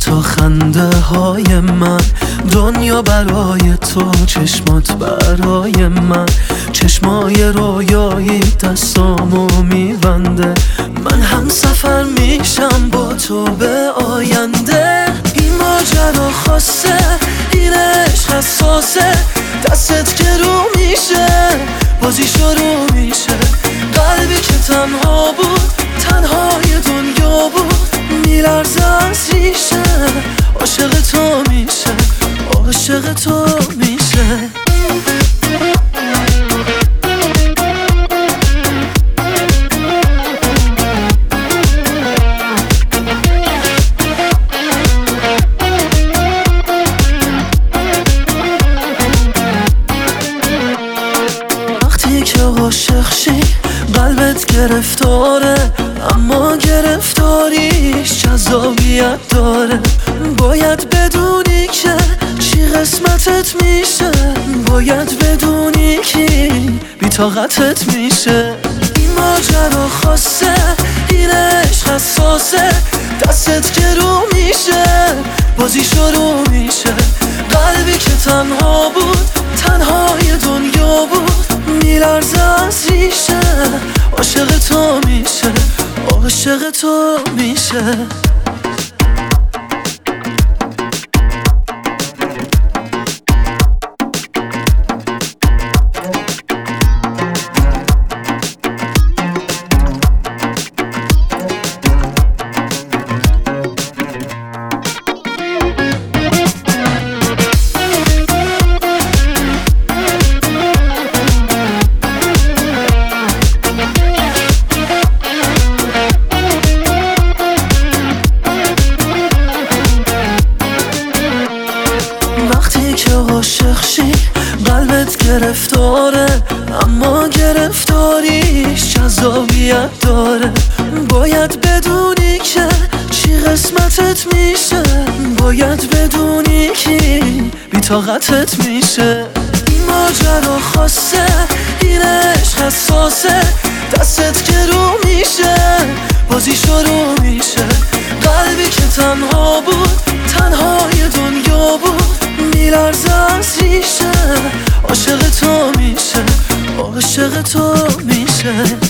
تو خنده های من، دنیا برای تو، چشمات برای من، چشمای رویایی دستامو میبنده. من هم سفر میشم با تو به آینده. این ماجرا خاصه، این عشق حساسه، دستت که رو میشه بازی شروع میشه. قلبی که تنها بود، تنهای دنیا بود، میلرزه از ریشه. عاشق تو میشه، عاشق تو میشه. وقتی که عاشق شی قلبت گرفتاره، اما گرفتاریش جذابیت داره. باید بدونی که چی قسمتت میشه، باید بدونی که بی طاقتت میشه. این ماجرا خاصه، این عشق حساسه، دستت که رو میشه بازی شروع میشه. قلبی که تنها بود، تنهای دنیا بود، میلرزه از ریشه. عاشق تو میشه، عاشق تو میشه. وقتی که عاشق شی قلبت گرفتاره، اما گرفتاریش جذابیت داره. باید بدونی که چی قسمتت میشه، باید بدونی که بی طاقتت میشه. این ماجرا خاصه، این عشق حساسه، دستت که رو میشه بازی شروع میشه. قلبی که تنها بود، تنهای دنیا بود، میلرزه از ریشه. عاشق تو میشه، عاشق تو میشه.